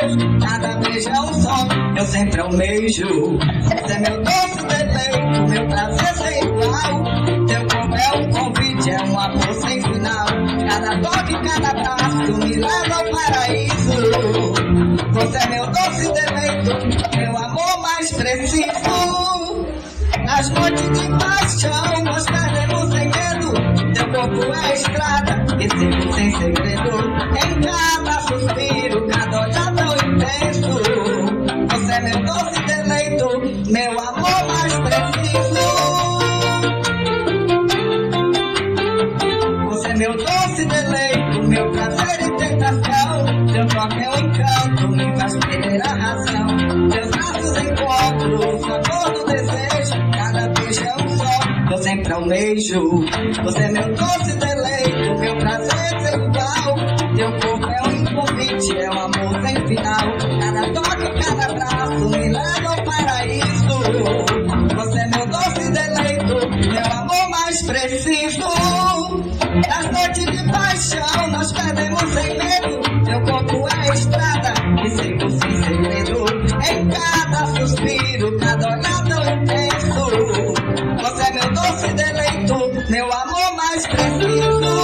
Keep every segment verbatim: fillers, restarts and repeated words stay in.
desejo, cada beijo é um sonho, eu sempre almejo. Você é meu doce deleito, meu prazer sem igual. Teu corpo é um convite, é um amor sem final. Cada toque, cada abraço me leva ao paraíso. Você é meu doce deleito, meu amor mais preciso. Nas noites de paixão nós perdemos sem medo. Teu corpo é estrada, e sigo sem segredo. Em cada suspiro, cada olhar tão intenso. Você é meu doce deleito, meu amor mais preciso. Você é meu doce deleito, meu prazer e tentação. Teu toque é um encanto, me faz perder a razão. Teus braços encontro, o sabor do desejo. Cada beijo é um sonho, eu sempre almejo. Você é meu doce deleito, meu prazer sem igual. Teu corpo é um convite, é um amor sem final. Cada toque, cada abraço me leva ao paraíso. Você é meu doce deleito, meu amor mais preciso. Nas noites de paixão nós perdemos sem medo. Teu corpo é estrada, e sigo sem segredo. Em cada suspiro, cada olhar tão intenso. Você é meu doce deleito, meu amor mais preciso.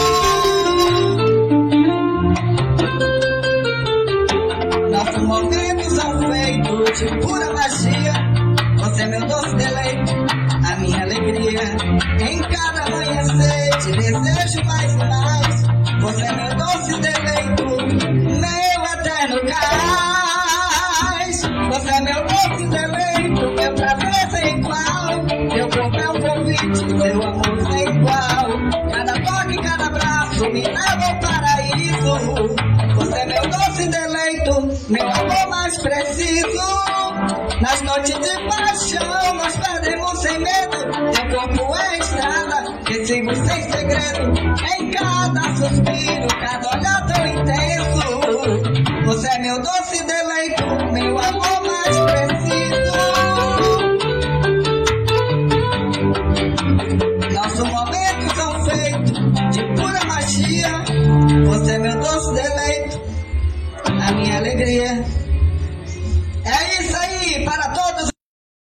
Nossos momentos são feitos de pura magia. Você é meu doce deleito, a minha alegria. Em cada amanhecer te desejo mais e mais. Você é meu doce deleito, meu eterno cais. Você é meu doce deleito, meu prazer sem igual. Teu corpo é um convite, teu amor sem igual. Cada toque, cada abraço me leva ao paraíso. Você é meu doce deleito, meu amor mais preciso. Nas noites de paixão nós perdemos sem medo. Teu corpo é estrada, que sigo sem segredo. Em cada suspiro, cada olhar tão intenso. Você é meu doce deleito.